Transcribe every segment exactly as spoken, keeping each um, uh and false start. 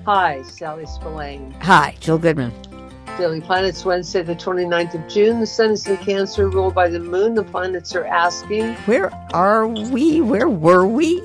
Hi, Sally Spillane. Hi, Jill Goodman. Daily Planets, Wednesday, the twenty-ninth of June. The sun is in Cancer, ruled by the moon. The planets are asking, where are we? Where were we?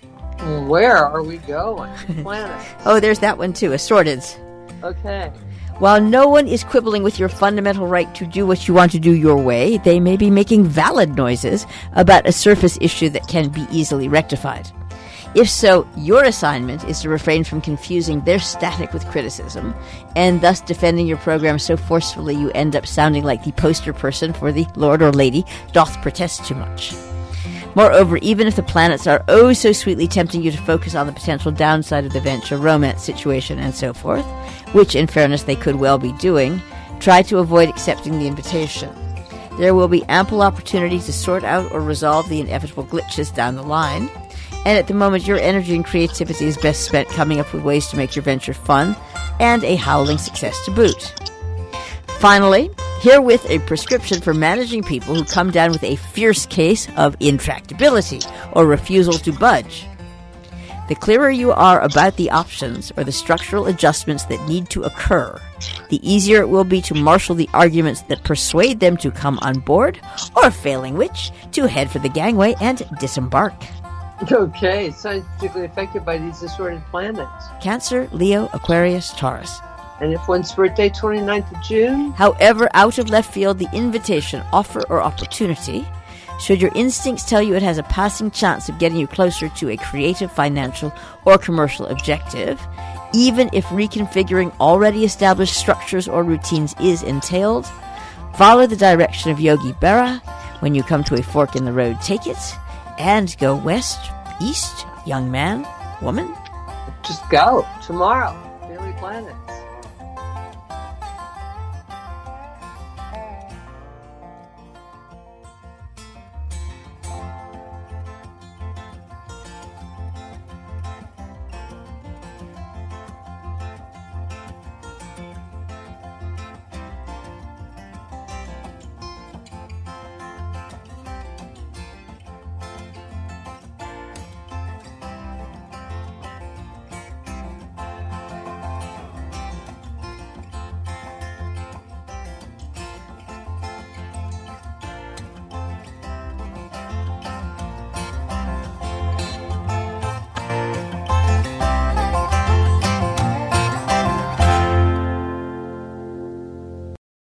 Where are we going? Planet. Oh, there's that one too, assorteds. Okay. While no one is quibbling with your fundamental right to do what you want to do your way, they may be making valid noises about a surface issue that can be easily rectified. If so, your assignment is to refrain from confusing their static with criticism, and thus defending your program so forcefully you end up sounding like the poster person for the Lord or Lady doth protest too much. Moreover, even if the planets are oh so sweetly tempting you to focus on the potential downside of the venture, romance situation, and so forth, which in fairness they could well be doing, try to avoid accepting the invitation. There will be ample opportunity to sort out or resolve the inevitable glitches down the line, and at the moment your energy and creativity is best spent coming up with ways to make your venture fun and a howling success to boot. Finally, herewith a prescription for managing people who come down with a fierce case of intractability or refusal to budge. The clearer you are about the options or the structural adjustments that need to occur, the easier it will be to marshal the arguments that persuade them to come on board, or failing which, to head for the gangway and disembark. Okay, it's not particularly affected by these assorted planets. Cancer, Leo, Aquarius, Taurus. And if one's birthday, twenty-ninth of June. However, out of left field the invitation, offer, or opportunity, should your instincts tell you it has a passing chance of getting you closer to a creative, financial, or commercial objective, even if reconfiguring already established structures or routines is entailed, follow the direction of Yogi Berra. When you come to a fork in the road, take it, and go west, east, young man, woman. Just go tomorrow. Daily Planet.